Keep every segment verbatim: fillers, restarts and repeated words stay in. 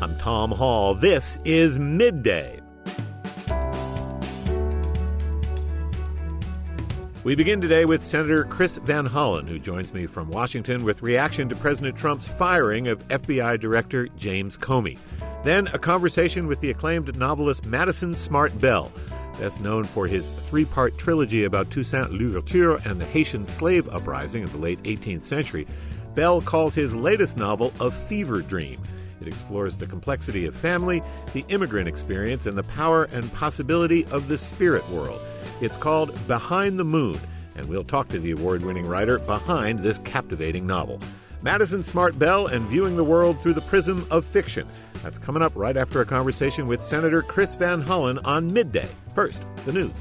I'm Tom Hall. This is Midday. We begin today with Senator Chris Van Hollen, who joins me from Washington with reaction to President Trump's firing of F B I Director James Comey. Then a conversation with the acclaimed novelist Madison Smart Bell, best known for his three-part trilogy about Toussaint Louverture and the Haitian slave uprising of the late eighteenth century. Bell calls his latest novel a fever dream. It explores the complexity of family, the immigrant experience, and the power and possibility of the spirit world. It's called Behind the Moon, and we'll talk to the award-winning writer behind this captivating novel. Madison Smart Bell and Viewing the World Through the Prism of Fiction. That's coming up right after a conversation with Senator Chris Van Hollen on Midday. First, the news.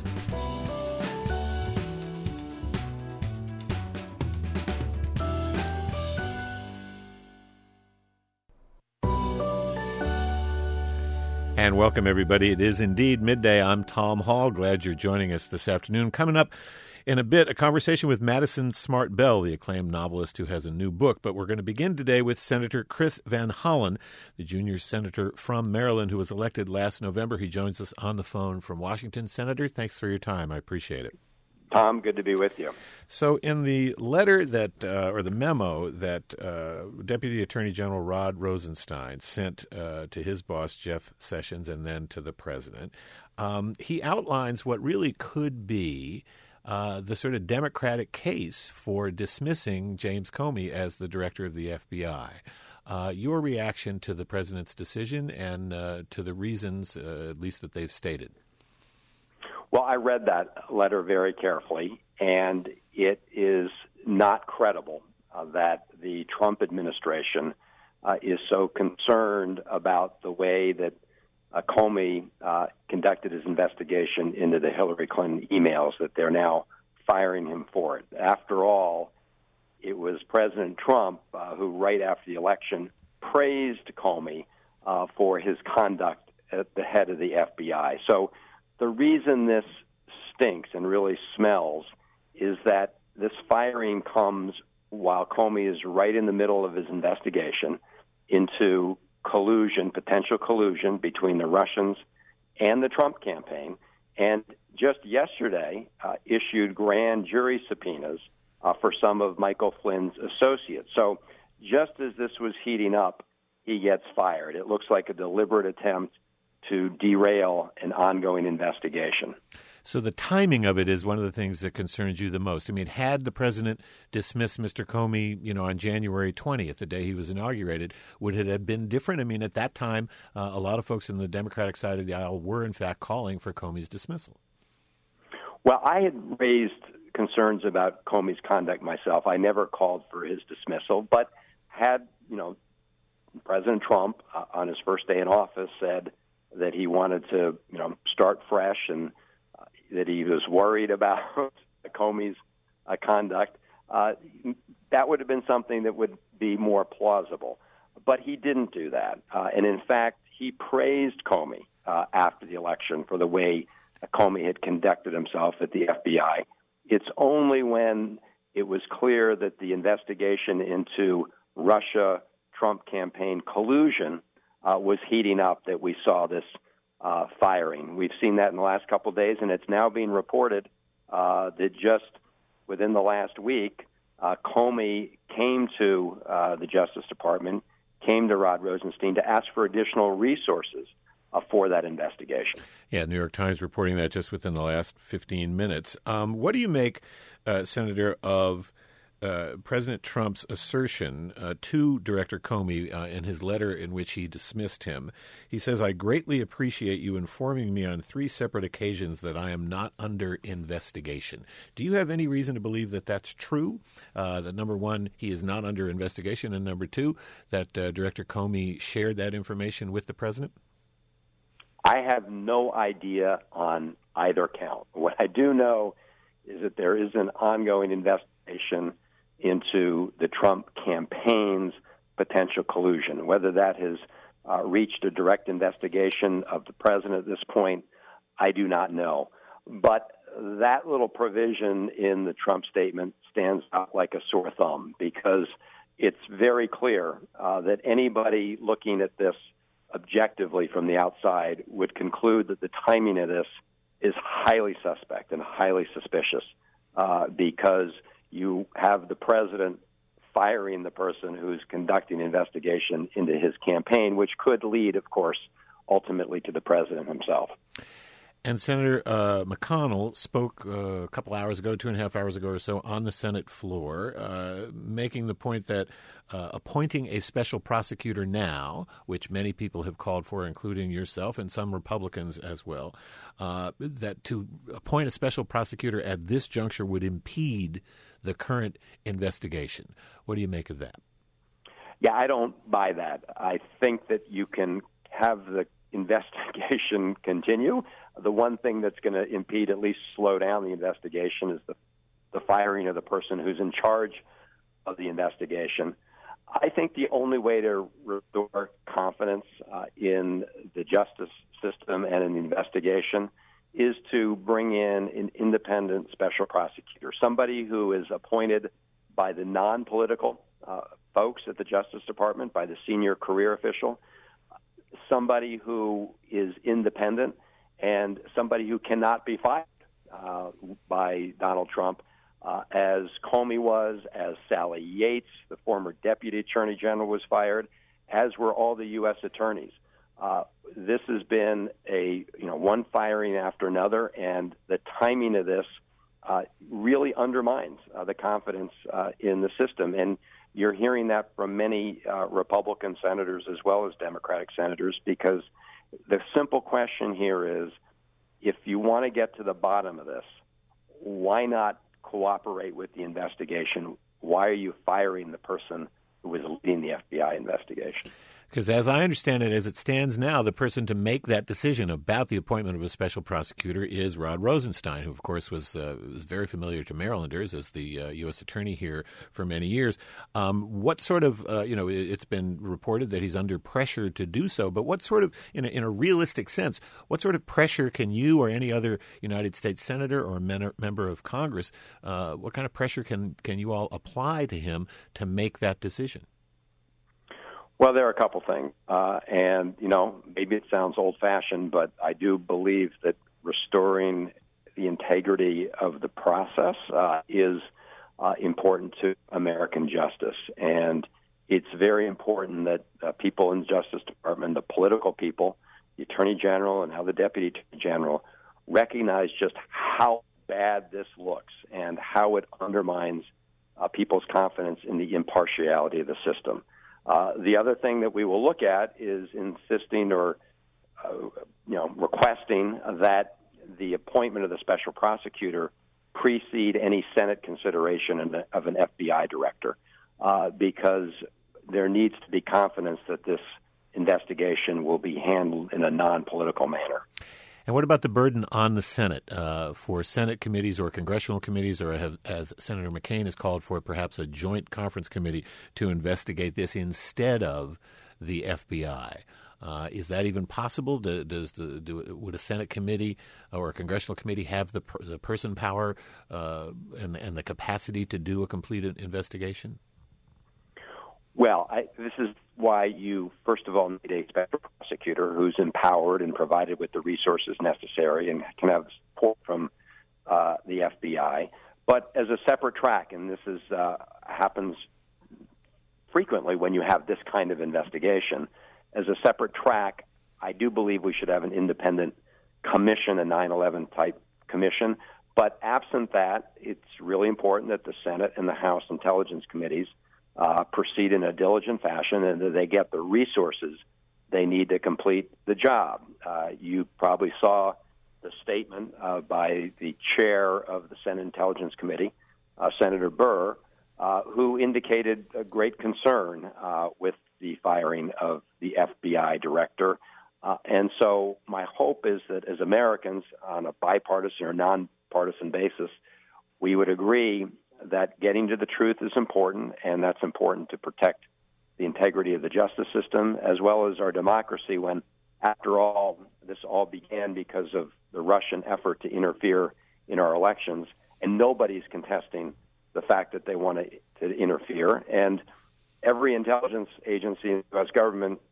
And welcome, everybody. It is indeed midday. I'm Tom Hall. Glad you're joining us this afternoon. Coming up in a bit, a conversation with Madison Smart Bell, the acclaimed novelist who has a new book. But we're going to begin today with Senator Chris Van Hollen, the junior senator from Maryland who was elected last November. He joins us on the phone from Washington. Senator, thanks for your time. I appreciate it. Tom, good to be with you. So in the letter that, uh, or the memo that uh, Deputy Attorney General Rod Rosenstein sent uh, to his boss, Jeff Sessions, and then to the president, um, he outlines what really could be uh, the sort of Democratic case for dismissing James Comey as the director of the F B I. Uh, your reaction to the president's decision and uh, to the reasons, uh, at least that they've stated. Well, I read that letter very carefully, and it is not credible uh, that the Trump administration uh, is so concerned about the way that uh, Comey uh, conducted his investigation into the Hillary Clinton emails that they're now firing him for it. After all, it was President Trump uh, who, right after the election, praised Comey uh, for his conduct at the head of the F B I. So the reason this stinks and really smells is that this firing comes while Comey is right in the middle of his investigation into collusion, potential collusion between the Russians and the Trump campaign, and just yesterday uh, issued grand jury subpoenas uh, for some of Michael Flynn's associates. So just as this was heating up, he gets fired. It looks like a deliberate attempt to derail an ongoing investigation. So the timing of it is one of the things that concerns you the most. I mean, had the president dismissed Mister Comey, you know, on January twentieth, the day he was inaugurated, would it have been different? I mean, at that time, uh, a lot of folks in the Democratic side of the aisle were, in fact, calling for Comey's dismissal. Well, I had raised concerns about Comey's conduct myself. I never called for his dismissal, but had, you know, President Trump uh, on his first day in office said that he wanted to, you know, start fresh and uh, that he was worried about Comey's uh, conduct, uh, that would have been something that would be more plausible. But he didn't do that. Uh, and in fact, he praised Comey uh, after the election for the way Comey had conducted himself at the F B I. It's only when it was clear that the investigation into Russia-Trump campaign collusion Uh, was heating up that we saw this uh, firing. We've seen that in the last couple of days, and it's now being reported uh, that just within the last week, uh, Comey came to uh, the Justice Department, came to Rod Rosenstein to ask for additional resources uh, for that investigation. Yeah, New York Times reporting that just within the last fifteen minutes. Um, what do you make, uh, Senator, of Uh, President Trump's assertion uh, to Director Comey uh, in his letter in which he dismissed him? He says, "I greatly appreciate you informing me on three separate occasions that I am not under investigation." Do you have any reason to believe that that's true? Uh, that number one, he is not under investigation, and number two, that uh, Director Comey shared that information with the president? I have no idea on either count. What I do know is that there is an ongoing investigation into the Trump campaign's potential collusion. Whether that has uh, reached a direct investigation of the president at this point, I do not know. But that little provision in the Trump statement stands out like a sore thumb because it's very clear uh, that anybody looking at this objectively from the outside would conclude that the timing of this is highly suspect and highly suspicious uh, because you have the president firing the person who's conducting investigation into his campaign, which could lead, of course, ultimately to the president himself. And Senator uh, McConnell spoke uh, a couple hours ago, two and a half hours ago or so, on the Senate floor, uh, making the point that uh, appointing a special prosecutor now, which many people have called for, including yourself and some Republicans as well, uh, that to appoint a special prosecutor at this juncture would impede the current investigation. What do you make of that? Yeah, I don't buy that. I think that you can have the investigation continue. The one thing that's going to impede, at least slow down the investigation, is the, the firing of the person who's in charge of the investigation. I think the only way to restore confidence uh, in the justice system and in the investigation is to bring in an independent special prosecutor, somebody who is appointed by the non-political uh, folks at the Justice Department, by the senior career official, somebody who is independent, and somebody who cannot be fired uh, by Donald Trump, uh, as Comey was, as Sally Yates, the former Deputy Attorney General, was fired, as were all the U S attorneys. Uh, this has been a you know one firing after another, and the timing of this uh, really undermines uh, the confidence uh, in the system. And you're hearing that from many uh, Republican senators as well as Democratic senators, because the simple question here is, if you want to get to the bottom of this, why not cooperate with the investigation? Why are you firing the person who was leading the F B I investigation? Because as I understand it, as it stands now, the person to make that decision about the appointment of a special prosecutor is Rod Rosenstein, who, of course, was uh, was very familiar to Marylanders as the uh, U S attorney here for many years. Um, what sort of, uh, you know, it's been reported that he's under pressure to do so, but what sort of, in a, in a realistic sense, what sort of pressure can you or any other United States senator or men- member of Congress, uh, what kind of pressure can, can you all apply to him to make that decision? Well, there are a couple things, uh, and, you know, maybe it sounds old-fashioned, but I do believe that restoring the integrity of the process uh, is uh, important to American justice, and it's very important that uh, people in the Justice Department, the political people, the Attorney General and now the Deputy Attorney General, recognize just how bad this looks and how it undermines uh, people's confidence in the impartiality of the system. Uh, the other thing that we will look at is insisting or, uh, you know, requesting that the appointment of the special prosecutor precede any Senate consideration of an F B I director, uh, because there needs to be confidence that this investigation will be handled in a non-political manner. And what about the burden on the Senate uh, for Senate committees or congressional committees, or have, as Senator McCain has called for, perhaps a joint conference committee to investigate this instead of the F B I? Uh, is that even possible? Do, does the, do, would a Senate committee or a congressional committee have the, the person power uh, and, and the capacity to do a complete investigation? Well, I, this is why you, first of all, need a special prosecutor who's empowered and provided with the resources necessary and can have support from uh, the F B I. But as a separate track, and this is uh, happens frequently when you have this kind of investigation, as a separate track, I do believe we should have an independent commission, a nine eleven type commission. But absent that, it's really important that the Senate and the House Intelligence Committees Uh, proceed in a diligent fashion and that they get the resources they need to complete the job. Uh, you probably saw the statement uh, by the chair of the Senate Intelligence Committee, uh, Senator Burr, uh, who indicated a great concern uh, with the firing of the F B I director. Uh, and so my hope is that as Americans, on a bipartisan or nonpartisan basis, we would agree that getting to the truth is important, and that's important to protect the integrity of the justice system as well as our democracy when, after all, this all began because of the Russian effort to interfere in our elections, and nobody's contesting the fact that they want to, to interfere. And every intelligence agency in the U S government has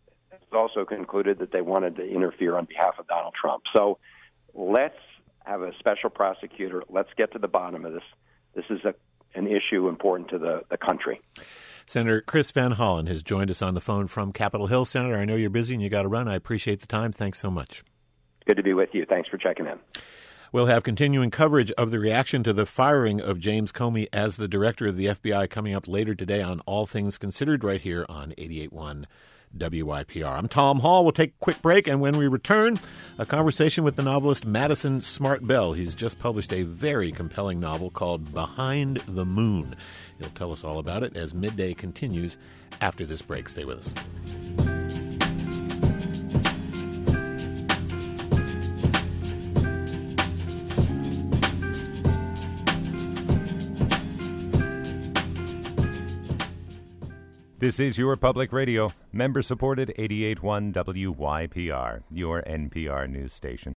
also concluded that they wanted to interfere on behalf of Donald Trump. So let's have a special prosecutor. Let's get to the bottom of this. This is a, an issue important to the, the country. Senator Chris Van Hollen has joined us on the phone from Capitol Hill. Senator, I know you're busy and you got to run. I appreciate the time. Thanks so much. Good to be with you. Thanks for checking in. We'll have continuing coverage of the reaction to the firing of James Comey as the director of the F B I coming up later today on All Things Considered right here on eighty-eight point one W Y P R. I'm Tom Hall. We'll take a quick break, and when we return, a conversation with the novelist Madison Smart Bell. He's just published a very compelling novel called Behind the Moon. He'll tell us all about it as Midday continues after this break. Stay with us. This is your public radio, member-supported eighty-eight point one W Y P R, your N P R news station.